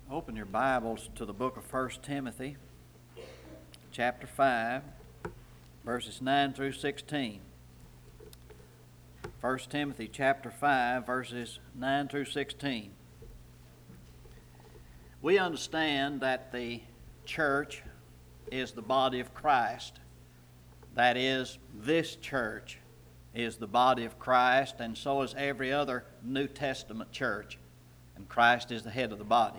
Open your Bibles to the book of 1 Timothy, chapter 5, verses 9 through 16. 1 Timothy chapter 5, verses 9 through 16. We understand that the church is the body of Christ. That is, this church is the body of Christ, and so is every other New Testament church. And Christ is the head of the body.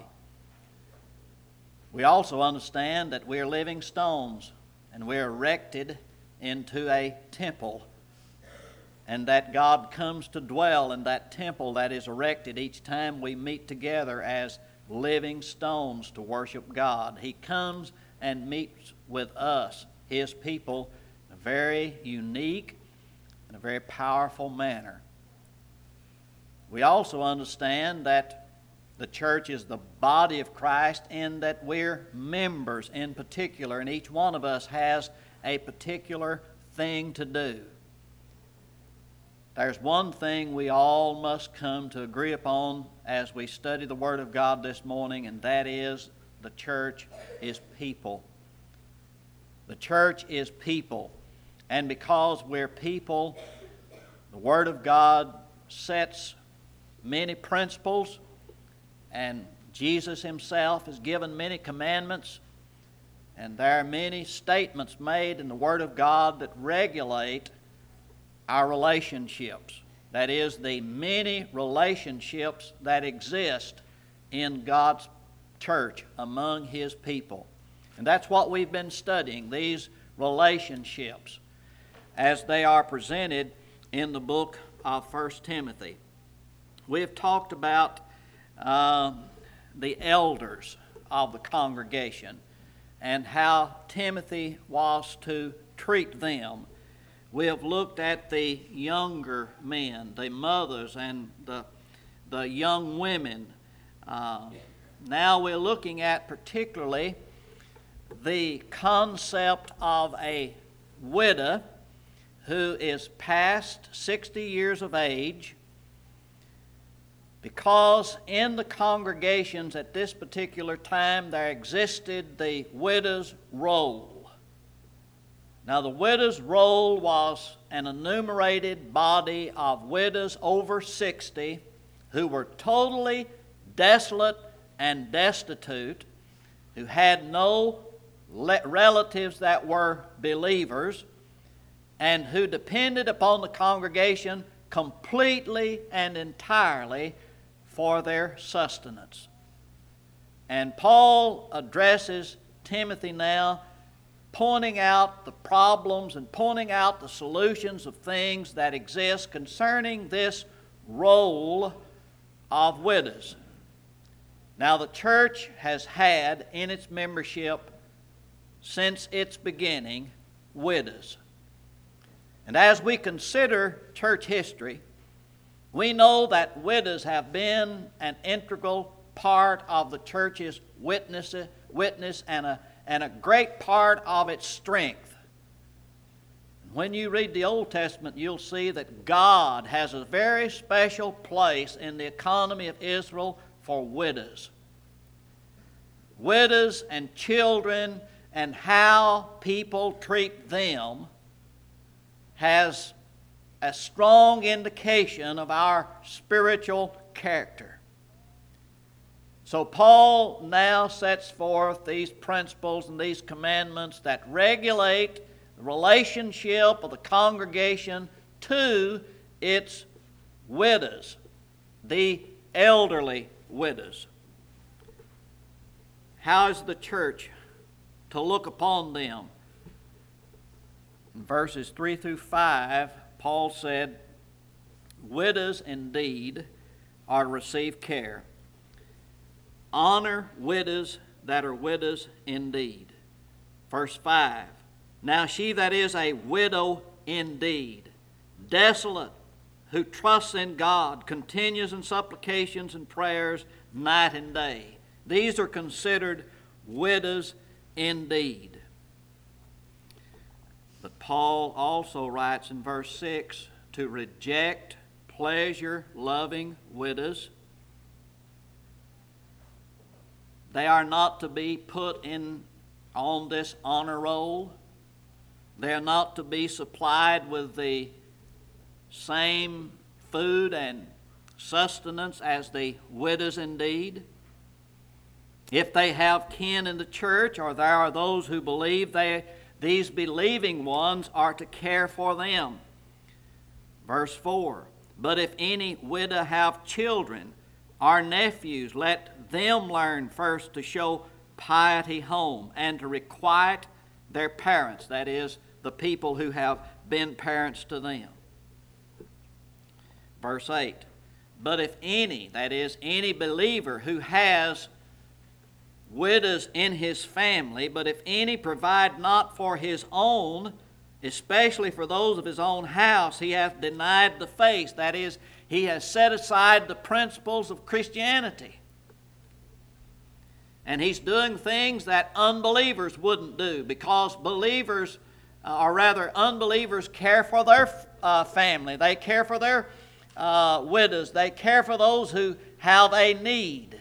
We also understand that we are living stones and we are erected into a temple, and that God comes to dwell in that temple that is erected each time we meet together as living stones to worship God. He comes and meets with us, His people, in a very unique and a very powerful manner. We also understand that the church is the body of Christ and that we're members in particular, and each one of us has a particular thing to do. There's one thing we all must come to agree upon as we study the Word of God this morning, and that is the church is people. The church is people, and because we're people, the Word of God sets many principles, and Jesus Himself has given many commandments, and there are many statements made in the Word of God that regulate our relationships. That is, the many relationships that exist in God's church among His people. And that's what we've been studying, these relationships, as they are presented in the book of 1 Timothy. We've talked about the elders of the congregation and how Timothy was to treat them. We have looked at the younger men, the mothers and the young women. Now we're looking at particularly the concept of a widow who is past 60 years of age, because in the congregations at this particular time there existed the widow's roll. Now the widow's roll was an enumerated body of widows over 60 who were totally desolate and destitute, who had no relatives that were believers, and who depended upon the congregation completely and entirely for their sustenance. And Paul addresses Timothy now, pointing out the problems and pointing out the solutions of things that exist concerning this roll of widows. Now, the church has had in its membership since its beginning widows. And as we consider church history, we know that widows have been an integral part of the church's witness and a great part of its strength. When you read the Old Testament, you'll see that God has a very special place in the economy of Israel for widows. Widows and children and how people treat them has a strong indication of our spiritual character. So Paul now sets forth these principles and these commandments that regulate the relationship of the congregation to its widows, the elderly widows. How is the church to look upon them? In verses 3 through 5, Paul said, "Widows indeed are to receive care. Honor widows that are widows indeed." Verse 5, "Now she that is a widow indeed, desolate, who trusts in God, continues in supplications and prayers night and day." These are considered widows indeed. But Paul also writes in verse 6 to reject pleasure-loving widows They are not to be put on this honor roll. They are not to be supplied with the same food and sustenance as the widows indeed. If they have kin in the church, or there are those who believe, these believing ones are to care for them. Verse 4, but if any widow have children or nephews, let them learn first to show piety home and to requite their parents, that is, the people who have been parents to them. Verse 8, but if any, that is, any believer who has widows in his family, but if any provide not for his own, especially for those of his own house, he hath denied the faith. That is, he has set aside the principles of Christianity. And he's doing things that unbelievers wouldn't do, because believers, or rather unbelievers, care for their family. They care for their widows. They care for those who have a need.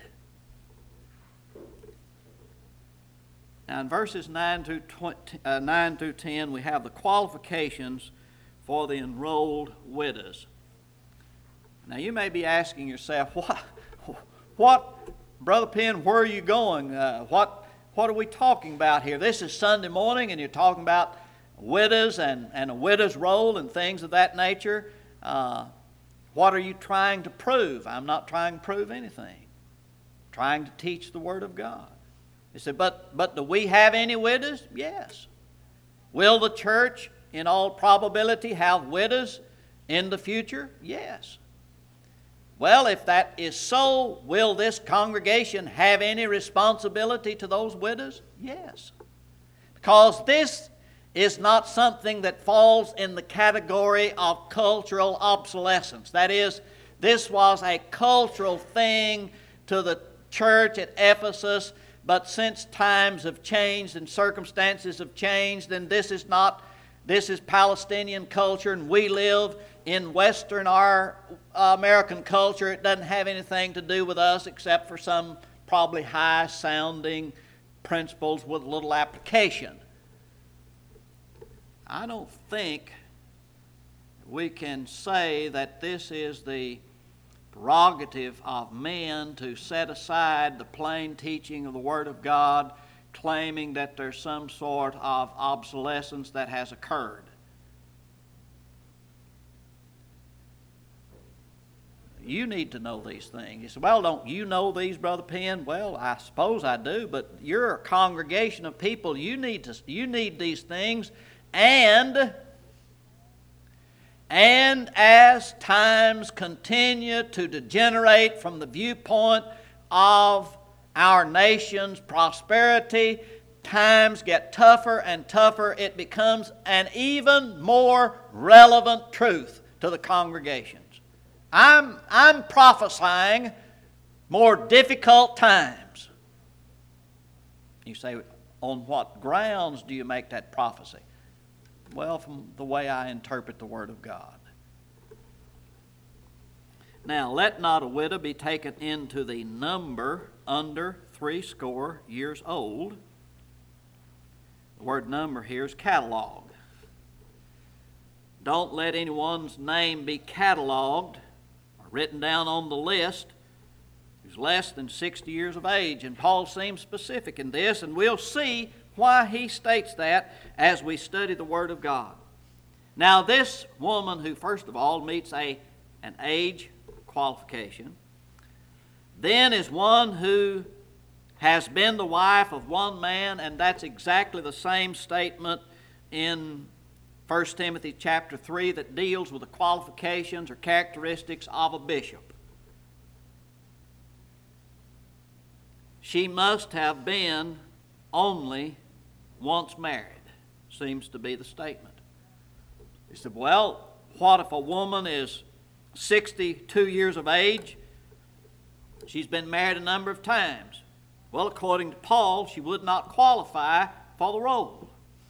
Now in verses 9 through 10, we have the qualifications for the enrolled widows. Now you may be asking yourself, what, Brother Penn, where are you going? What are we talking about here? This is Sunday morning and you're talking about widows and a widow's roll and things of that nature. What are you trying to prove? I'm not trying to prove anything. I'm trying to teach the Word of God. He said, but do we have any widows? Yes. Will the church, in all probability, have widows in the future? Yes. Well, if that is so, will this congregation have any responsibility to those widows? Yes. Because this is not something that falls in the category of cultural obsolescence. That is, this was a cultural thing to the church at Ephesus. But since times have changed and circumstances have changed, and this is Palestinian culture, and we live in Western or American culture. It doesn't have anything to do with us except for some probably high-sounding principles with little application. I don't think we can say that this is the prerogative of men to set aside the plain teaching of the Word of God, claiming that there's some sort of obsolescence that has occurred. You need to know these things. You say, well, don't you know these, Brother Penn? Well, I suppose I do, but you're a congregation of people. You need these things, and as times continue to degenerate from the viewpoint of our nation's prosperity, times get tougher and tougher, it becomes an even more relevant truth to the congregations. I'm prophesying more difficult times. You say, on what grounds do you make that prophecy? Well, from the way I interpret the Word of God. Now, let not a widow be taken into the number under 80 years old. The word number here is catalog. Don't let anyone's name be cataloged or written down on the list who's less than 60 years of age. And Paul seems specific in this, and we'll see why he states that as we study the Word of God. Now, this woman who, first of all, meets an age qualification, then is one who has been the wife of one man, and that's exactly the same statement in 1 Timothy chapter 3 that deals with the qualifications or characteristics of a bishop. She must have been only once married, seems to be the statement. He said, well, what if a woman is 62 years of age? She's been married a number of times. Well, according to Paul, she would not qualify for the role.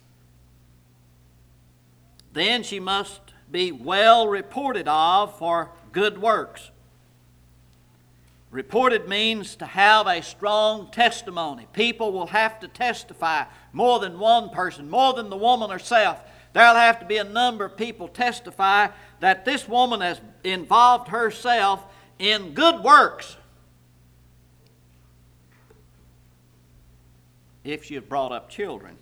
Then she must be well reported of for good works. Reported means to have a strong testimony. People will have to testify, more than one person, more than the woman herself. There'll have to be a number of people testify that this woman has involved herself in good works. If she has brought up children,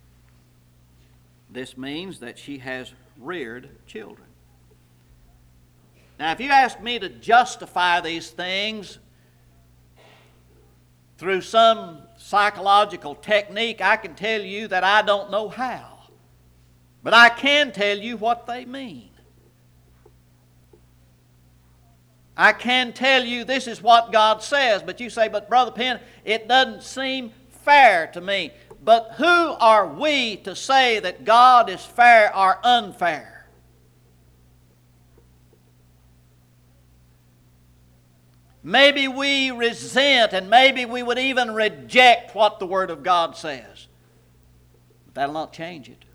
this means that she has reared children. Now, if you ask me to justify these things through some psychological technique, I can tell you that I don't know how. But I can tell you what they mean. I can tell you this is what God says, but you say, but Brother Penn, it doesn't seem fair to me. But who are we to say that God is fair or unfair? Maybe we resent and maybe we would even reject what the Word of God says. But that'll not change it.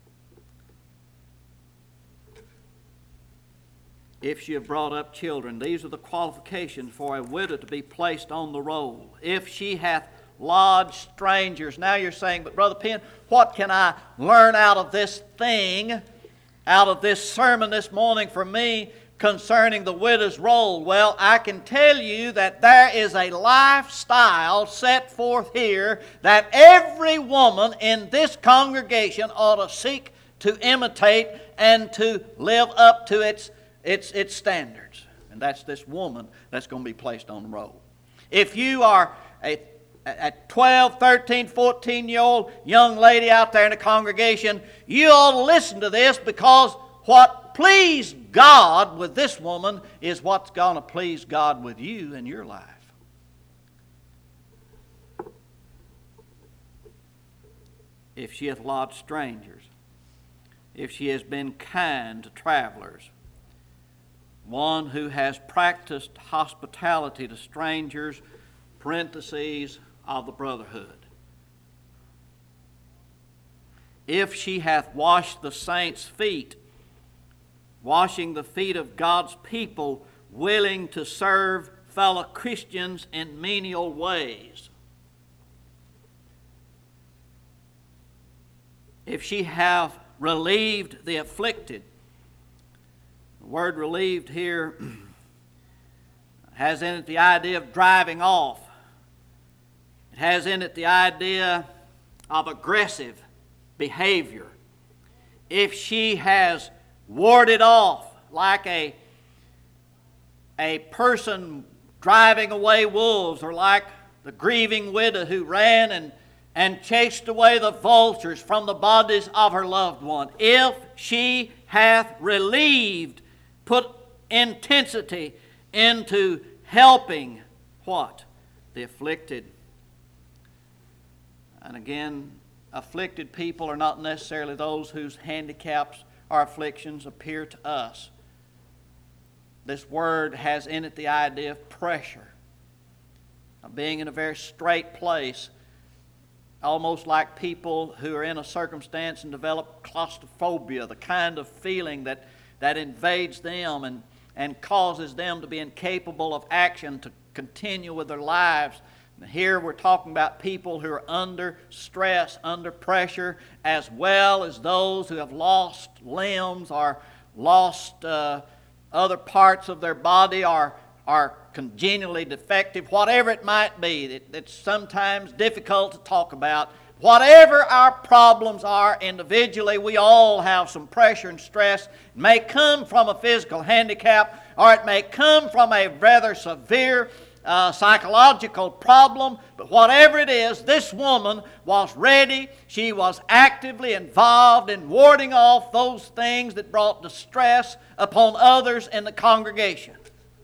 If she have brought up children, these are the qualifications for a widow to be placed on the roll. If she hath lodged strangers. Now you're saying, but Brother Penn, what can I learn out of this thing, out of this sermon this morning for me concerning the widow's roll? Well, I can tell you that there is a lifestyle set forth here that every woman in this congregation ought to seek to imitate and to live up to its standards. And that's this woman that's going to be placed on the roll. If you are a 12, 13, 14-year-old young lady out there in the congregation, you ought to listen to this, because what pleased God with this woman is what's going to please God with you in your life. If she hath lodged strangers, if she has been kind to travelers, one who has practiced hospitality to strangers, parentheses, of the brotherhood. If she hath washed the saints' feet, washing the feet of God's people, willing to serve fellow Christians in menial ways. If she have relieved the afflicted. The word relieved here has in it the idea of driving off. It has in it the idea of aggressive behavior. If she has warded off, like a person driving away wolves, or like the grieving widow who ran and chased away the vultures from the bodies of her loved one. If she hath relieved, put intensity into helping what? The afflicted. And again, afflicted people are not necessarily those whose handicaps or afflictions appear to us. This word has in it the idea of pressure, of being in a very straight place, almost like people who are in a circumstance and develop claustrophobia, the kind of feeling that invades them and causes them to be incapable of action to continue with their lives. Here we're talking about people who are under stress, under pressure, as well as those who have lost limbs or lost other parts of their body, or are congenially defective, whatever it might be. It's sometimes difficult to talk about. Whatever our problems are individually, we all have some pressure and stress. It may come from a physical handicap, or it may come from a rather severe psychological problem, but whatever it is, this woman was ready. She was actively involved in warding off those things that brought distress upon others in the congregation.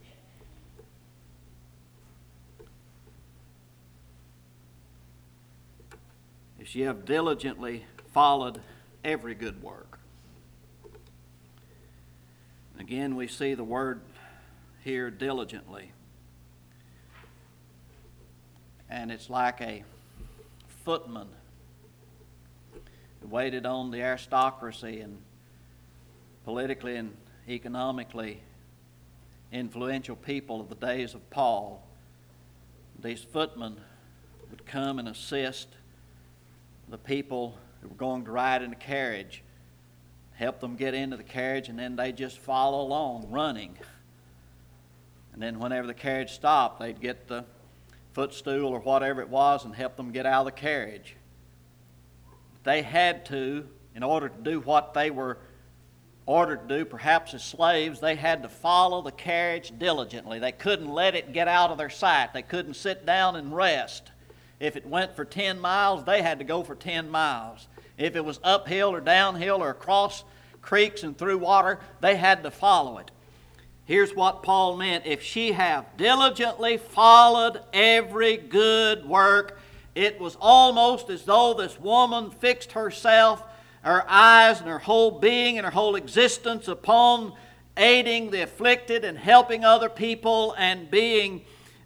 If she have diligently followed every good work. Again, we see the word here, diligently. And it's like a footman who waited on the aristocracy and politically and economically influential people of the days of Paul these footmen would come and assist the people who were going to ride in the carriage, help them get into the carriage, and then they just follow along running. And then whenever the carriage stopped, they'd get the footstool or whatever it was and help them get out of the carriage. They had to, in order to do what they were ordered to do, perhaps as slaves, they had to follow the carriage diligently. They couldn't let it get out of their sight. They couldn't sit down and rest. If it went for 10 miles, they had to go for 10 miles. If it was uphill or downhill or across creeks and through water, they had to follow it. Here's what Paul meant. If she have diligently followed every good work, it was almost as though this woman fixed herself, her eyes and her whole being and her whole existence upon aiding the afflicted and helping other people and being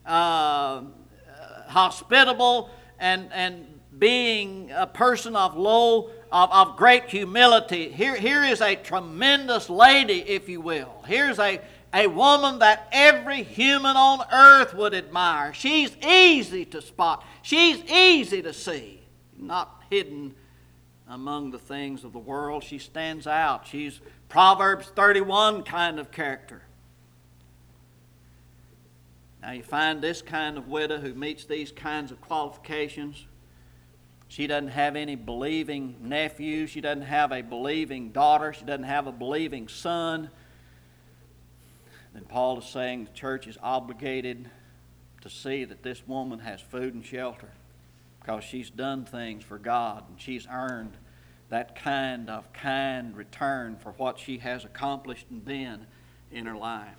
hospitable and being a person of great humility. Here is a tremendous lady, if you will. Here's a woman that every human on earth would admire. She's easy to spot. She's easy to see. Not hidden among the things of the world. She stands out. She's Proverbs 31 kind of character. Now you find this kind of widow who meets these kinds of qualifications. She doesn't have any believing nephew. She doesn't have a believing daughter. She doesn't have a believing son. Then Paul is saying the church is obligated to see that this woman has food and shelter because she's done things for God and she's earned that kind return for what she has accomplished and been in her life.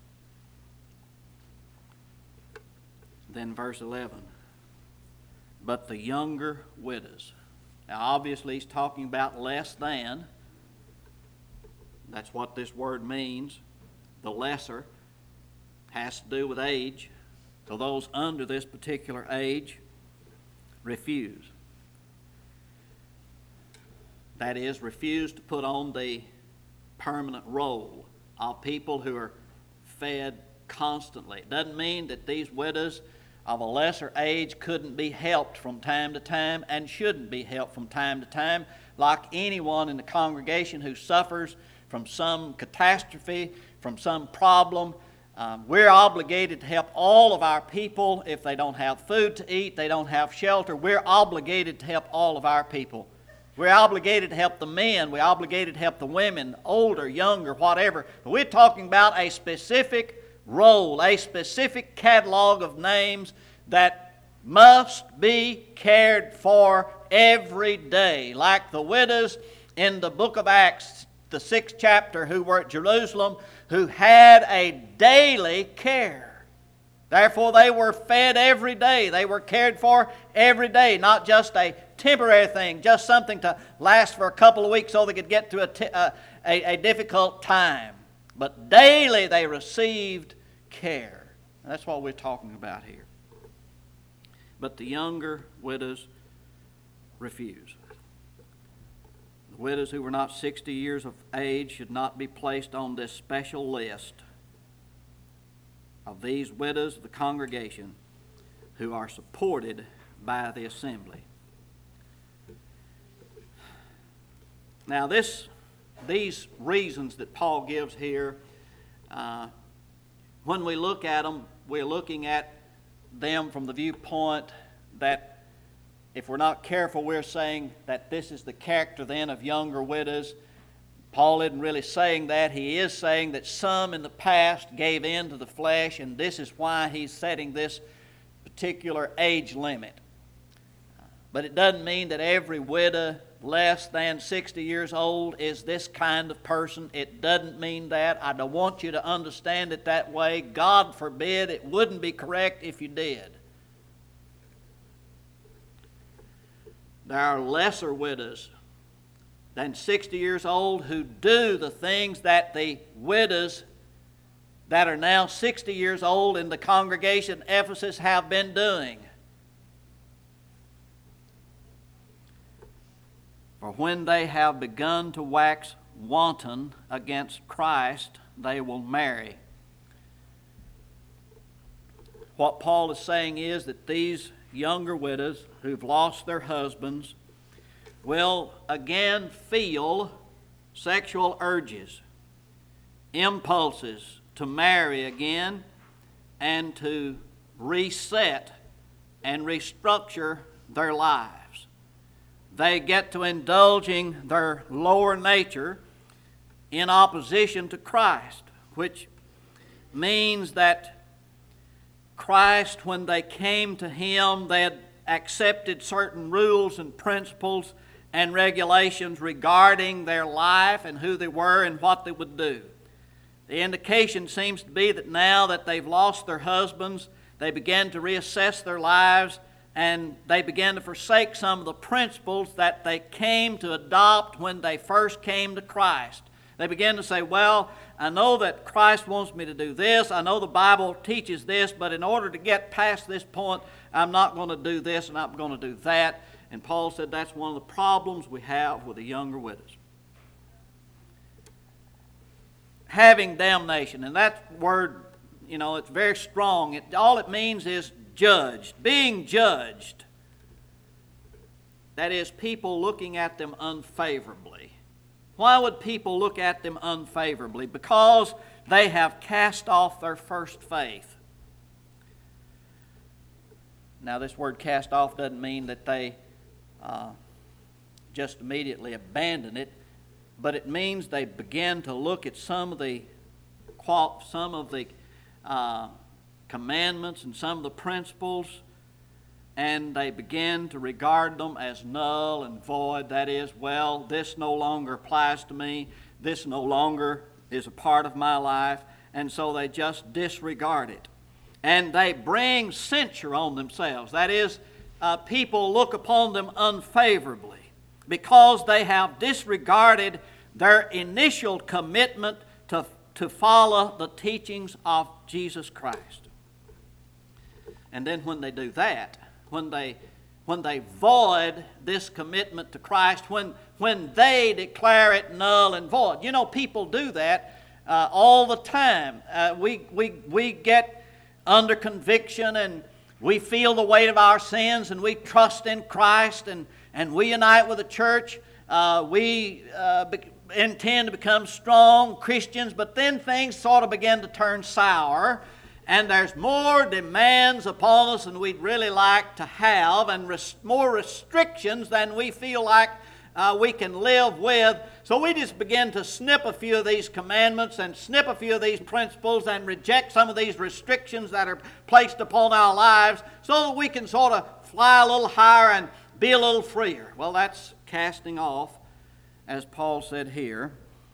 Then verse 11. But the younger widows. Now obviously he's talking about less than. That's what this word means. The lesser has to do with age. So those under this particular age refuse. That is, refuse to put on the permanent role of people who are fed constantly. It doesn't mean that these widows of a lesser age couldn't be helped from time to time and shouldn't be helped from time to time, like anyone in the congregation who suffers from some catastrophe, from some problem. We're obligated to help all of our people. If they don't have food to eat, they don't have shelter, we're obligated to help all of our people. We're obligated to help the men. We're obligated to help the women, older, younger, whatever. But we're talking about a specific role, a specific catalog of names that must be cared for every day. Like the widows in the book of Acts, the 6th chapter, who were at Jerusalem, who had a daily care. Therefore, they were fed every day. They were cared for every day, not just a temporary thing, just something to last for a couple of weeks so they could get through a difficult time. But daily they received care. And that's what we're talking about here. But the younger widows refuse. The widows who were not 60 years of age should not be placed on this special list of these widows of the congregation who are supported by the assembly. Now these reasons that Paul gives here, when we look at them, we're looking at them from the viewpoint that if we're not careful, we're saying that this is the character then of younger widows. Paul isn't really saying that. He is saying that some in the past gave in to the flesh, and this is why he's setting this particular age limit. But it doesn't mean that every widow less than 60 years old is this kind of person. It doesn't mean that. I don't want you to understand it that way. God forbid, it wouldn't be correct if you did. There are lesser widows than 60 years old who do the things that the widows that are now 60 years old in the congregation at Ephesus have been doing. For when they have begun to wax wanton against Christ, they will marry. what Paul is saying is that these younger widows who've lost their husbands will again feel sexual urges, impulses to marry again and to reset and restructure their lives. They get to indulging their lower nature in opposition to Christ, which means that Christ, when they came to Him, they had accepted certain rules and principles and regulations regarding their life and who they were and what they would do. The indication seems to be that now that they've lost their husbands, they began to reassess their lives and they began to forsake some of the principles that they came to adopt when they first came to Christ. They began to say, well, I know that Christ wants me to do this. I know the Bible teaches this, but in order to get past this point, I'm not going to do this and I'm going to do that. And Paul said that's one of the problems we have with the younger widows. Having damnation, and that word, it's very strong. All it means is judged, being judged. That is, people looking at them unfavorably. Why would people look at them unfavorably? Because they have cast off their first faith. Now, this word cast off doesn't mean that they just immediately abandon it, but it means they begin to look at some of the commandments and some of the principles, and they begin to regard them as null and void. That is, well, this no longer applies to me. This no longer is a part of my life. And so they just disregard it. And they bring censure on themselves. That is, people look upon them unfavorably because they have disregarded their initial commitment to follow the teachings of Jesus Christ. And then when they do that, when they void this commitment to Christ, when they declare it null and void. People do that all the time. We get under conviction and we feel the weight of our sins and we trust in Christ and we unite with the church. We intend to become strong Christians, but then things sort of begin to turn sour. And there's more demands upon us than we'd really like to have, and more restrictions than we feel like we can live with. So we just begin to snip a few of these commandments and snip a few of these principles and reject some of these restrictions that are placed upon our lives so that we can sort of fly a little higher and be a little freer. Well, that's casting off, as Paul said here,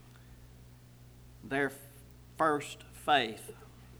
their first faith.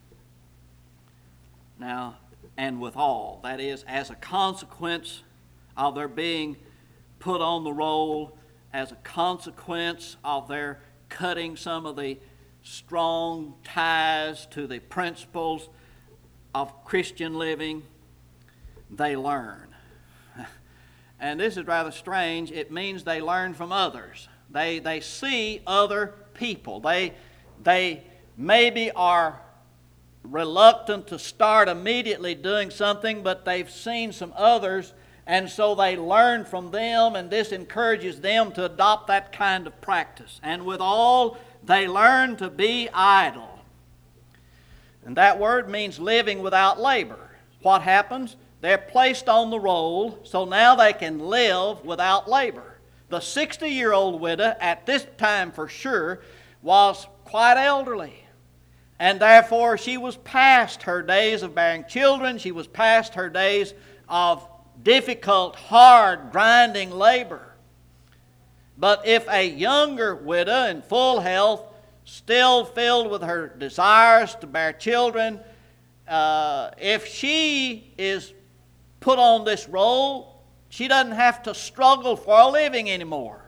Now, and withal, that is, as a consequence of their being put on the roll, as a consequence of their cutting some of the strong ties to the principles of Christian living, they learn. And this is rather strange. It means they learn from others. They see other people. They maybe are reluctant to start immediately doing something, but they've seen some others, and so they learn from them, and this encourages them to adopt that kind of practice. And withal, they learn to be idle. And that word means living without labor. What happens? They're placed on the roll, so now they can live without labor. The 60-year-old widow, at this time for sure, was quite elderly. And therefore, she was past her days of bearing children. She was past her days of difficult, hard, grinding labor. But if a younger widow in full health, still filled with her desires to bear children, if she is put on this roll, she doesn't have to struggle for a living anymore.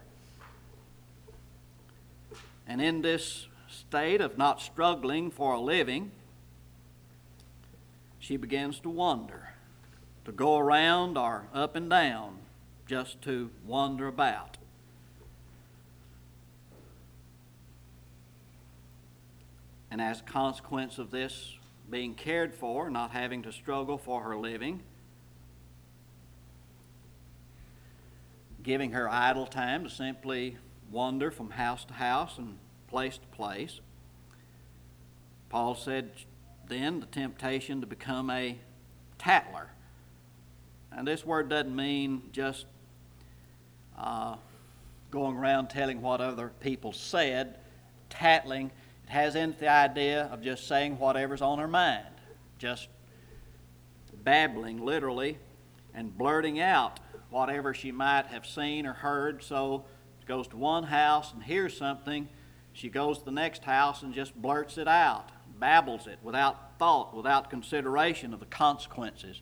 And in this state of not struggling for a living, she begins to wander, to go around or up and down, just to wander about. And as a consequence of this being cared for, not having to struggle for her living, giving her idle time to simply wander from house to house and place to place. Paul said then the temptation to become a tattler. And this word doesn't mean just going around telling what other people said. Tattling, it has in it the idea of just saying whatever's on her mind, just babbling literally and blurting out whatever she might have seen or heard. So she goes to one house and hears something, she goes to the next house and just blurts it out, babbles it without thought, without consideration of the consequences.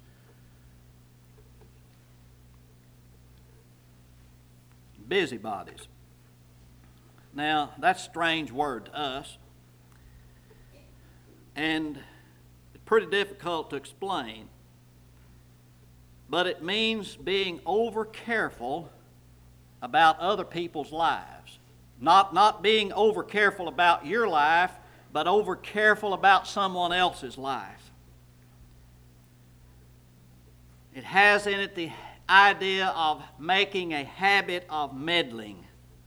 Busybodies. Now, that's a strange word to us, and it's pretty difficult to explain, but it means being over careful about other people's lives. Not being over careful about your life, but over careful about someone else's life. It has in it the idea of making a habit of meddling.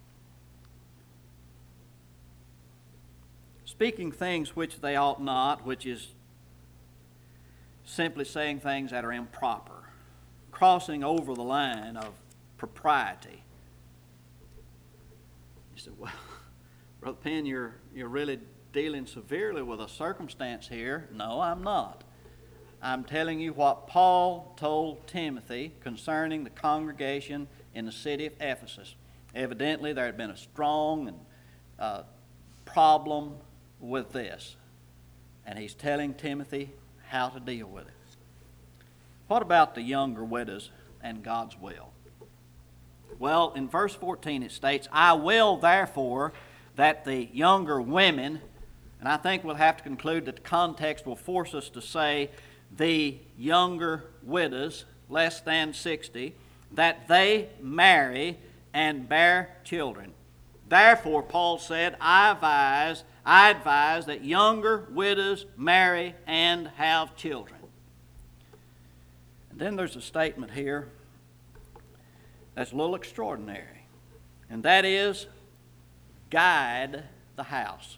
Speaking things which they ought not, which is simply saying things that are improper, crossing over the line of propriety. You said, well, Brother Penn, you're really dealing severely with a circumstance here. No, I'm not. I'm telling you what Paul told Timothy concerning the congregation in the city of Ephesus. Evidently, there had been a strong problem with this, and he's telling Timothy how to deal with it. What about the younger widows and God's will? Well, in verse 14 it states, I will therefore that the younger women, and I think we'll have to conclude that the context will force us to say the younger widows, less than 60, that they marry and bear children. Therefore, Paul said, I advise that younger widows marry and have children. And then there's a statement here that's a little extraordinary, and that is, guide the house.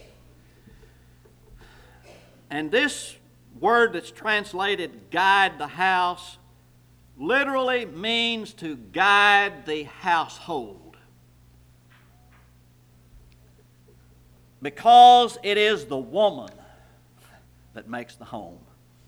And this word that's translated guide the house literally means to guide the household, because it is the woman that makes the home.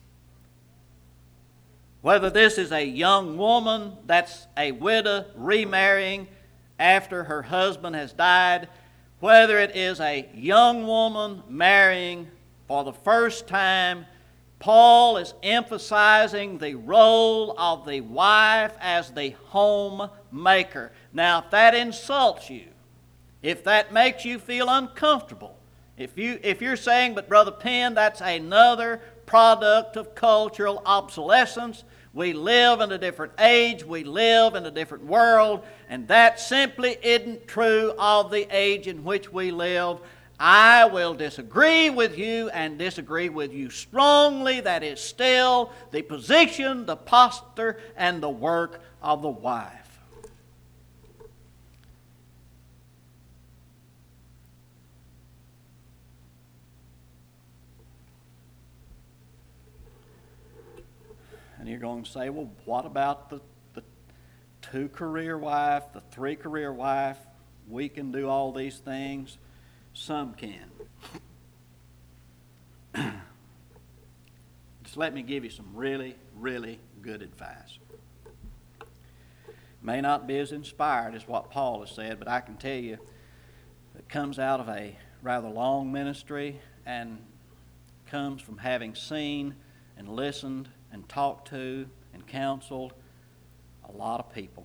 Whether this is a young woman that's a widow remarrying after her husband has died, whether it is a young woman marrying for the first time, Paul is emphasizing the role of the wife as the homemaker. Now, if that insults you, if that makes you feel uncomfortable, if you're saying, but Brother Penn, that's another product of cultural obsolescence, we live in a different age, we live in a different world, and that simply isn't true of the age in which we live, I will disagree with you and disagree with you strongly. That is still the position, the posture, and the work of the wife. And you're going to say, well, what about the two-career wife, the three-career wife? We can do all these things. Some can. Just let me give you some really, really good advice. May not be as inspired as what Paul has said, but I can tell you it comes out of a rather long ministry and comes from having seen and listened and talked to and counseled a lot of people.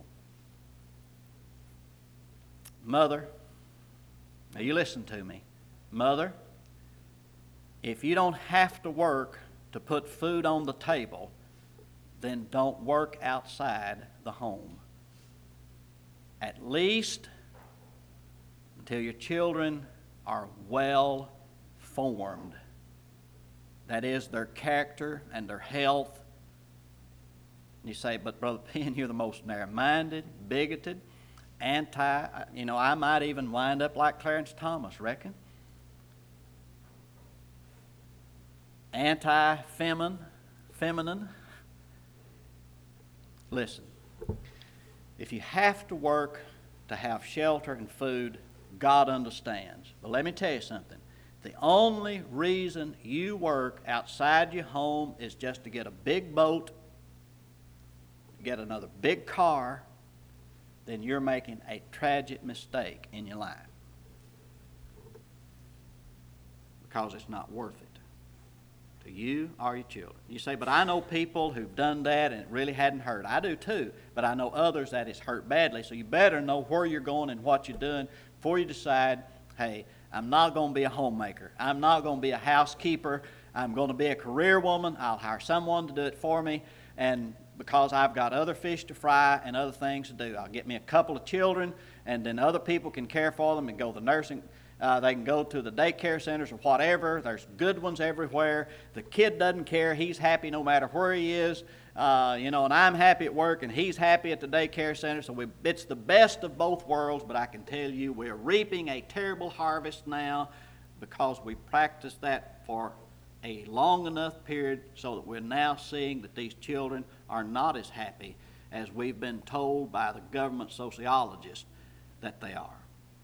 Mother, now you listen to me. Mother, if you don't have to work to put food on the table, then don't work outside the home. At least until your children are well formed. that is, their character and their health. You say, but Brother Penn, you're the most narrow-minded, bigoted, I might even wind up like Clarence Thomas, reckon. Feminine. Listen, if you have to work to have shelter and food, God understands. But let me tell you something. The only reason you work outside your home is just to get a big boat, get another big car, then you're making a tragic mistake in your life. Because it's not worth it to you or your children. You say, but I know people who've done that and it really hadn't hurt. I do too, but I know others that it's hurt badly. So you better know where you're going and what you're doing before you decide, hey, I'm not going to be a homemaker. I'm not going to be a housekeeper. I'm going to be a career woman. I'll hire someone to do it for me. And because I've got other fish to fry and other things to do, I'll get me a couple of children, and then other people can care for them and go to the nursing. They can go to the daycare centers or whatever. There's good ones everywhere. The kid doesn't care. He's happy no matter where he is. And I'm happy at work, and he's happy at the daycare center. So it's the best of both worlds, but I can tell you we're reaping a terrible harvest now because we practiced that for a long enough period so that we're now seeing that these children are not as happy as we've been told by the government sociologists that they are.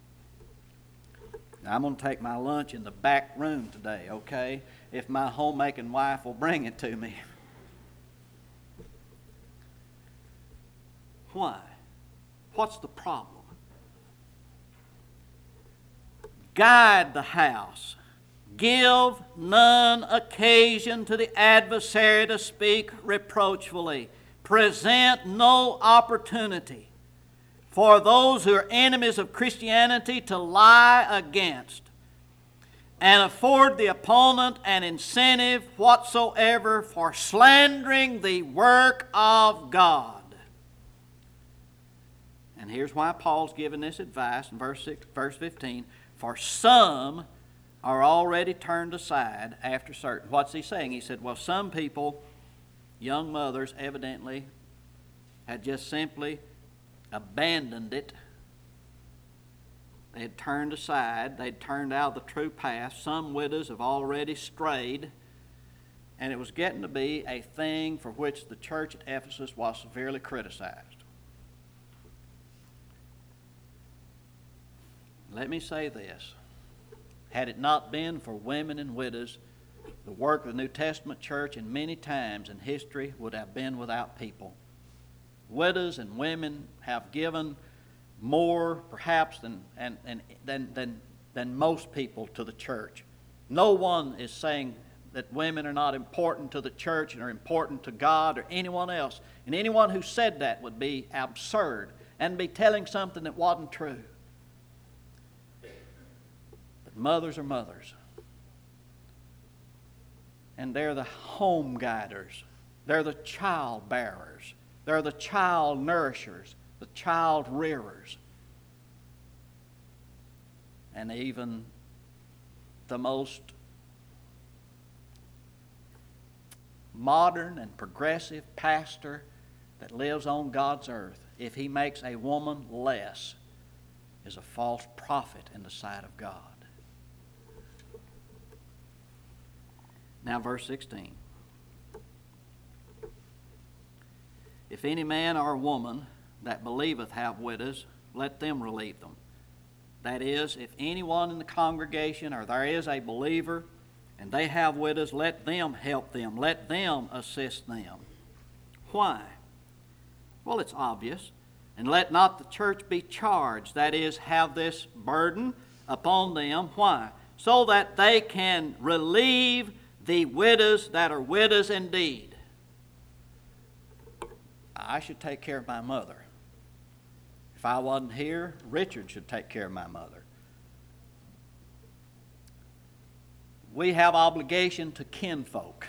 Now, I'm going to take my lunch in the back room today, okay? If my homemaking wife will bring it to me. Why? What's the problem? Guide the house. Give none occasion to the adversary to speak reproachfully. Present no opportunity for those who are enemies of Christianity to lie against, and afford the opponent an incentive whatsoever for slandering the work of God. And here's why Paul's given this advice in verse 15. For some are already turned aside after certain. What's he saying? He said, well, some people, young mothers evidently, had just simply abandoned it. They had turned aside. They'd turned out of the true path. Some widows have already strayed. And it was getting to be a thing for which the church at Ephesus was severely criticized. Let me say this. Had it not been for women and widows, the work of the New Testament church in many times in history would have been without people. Widows and women have given more, perhaps, than most people to the church. No one is saying that women are not important to the church and are important to God or anyone else. And anyone who said that would be absurd and be telling something that wasn't true. But mothers are mothers. And they're the home guiders. They're the child bearers. They're the child nourishers, the child rearers. And even the most modern and progressive pastor that lives on God's earth, if he makes a woman less, is a false prophet in the sight of God. Now verse 16. If any man or woman that believeth have widows, let them relieve them. That is, if anyone in the congregation or there is a believer and they have widows, let them help them. Let them assist them. Why? Well, it's obvious. And let not the church be charged, that is, have this burden upon them. Why? So that they can relieve the widows that are widows indeed. I should take care of my mother. If I wasn't here, Richard should take care of my mother. We have obligation to kinfolk.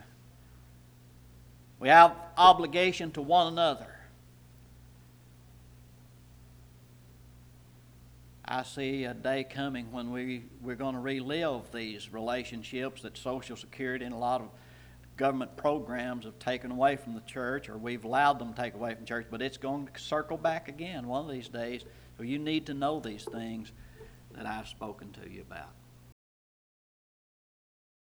We have obligation to one another. I see a day coming when we're going to relive these relationships that Social Security and a lot of government programs have taken away from the church, or we've allowed them to take away from the church, but it's going to circle back again one of these days. So you need to know these things that I've spoken to you about.